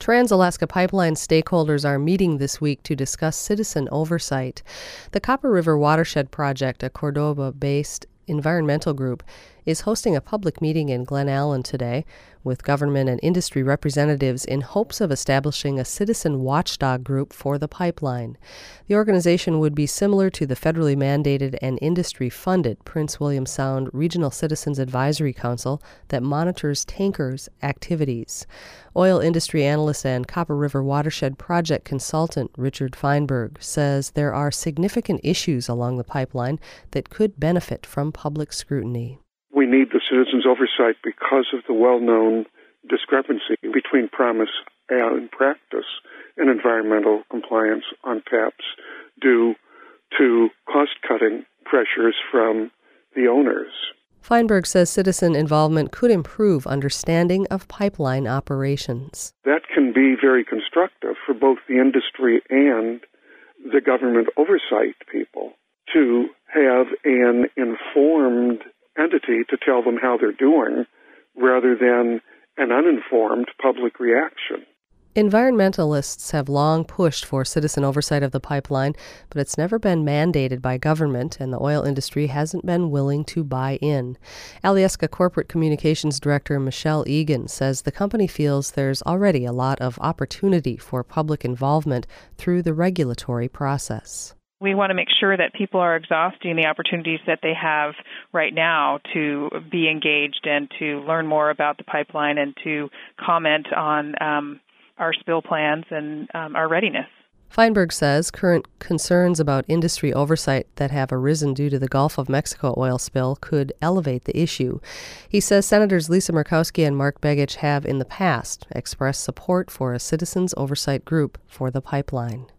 Trans-Alaska Pipeline stakeholders are meeting this week to discuss citizen oversight. The Copper River Watershed Project, a Cordoba-based environmental group, is hosting a public meeting in Glen Allen today with government and industry representatives in hopes of establishing a citizen watchdog group for the pipeline. The organization would be similar to the federally mandated and industry-funded Prince William Sound Regional Citizens Advisory Council that monitors tankers' activities. Oil industry analyst and Copper River Watershed Project consultant Richard Feinberg says there are significant issues along the pipeline that could benefit from public scrutiny. We need the citizens' oversight because of the well-known discrepancy between promise and practice in environmental compliance on PAPs due to cost-cutting pressures from the owners. Feinberg says citizen involvement could improve understanding of pipeline operations. That can be very constructive for both the industry and the government oversight people to have an informed entity to tell them how they're doing rather than an uninformed public reaction. Environmentalists have long pushed for citizen oversight of the pipeline, but it's never been mandated by government, and the oil industry hasn't been willing to buy in. Alyeska Corporate Communications Director Michelle Egan says the company feels there's already a lot of opportunity for public involvement through the regulatory process. We want to make sure that people are exhausting the opportunities that they have right now to be engaged and to learn more about the pipeline and to comment on our spill plans and our readiness. Feinberg says current concerns about industry oversight that have arisen due to the Gulf of Mexico oil spill could elevate the issue. He says Senators Lisa Murkowski and Mark Begich have in the past expressed support for a citizens oversight group for the pipeline.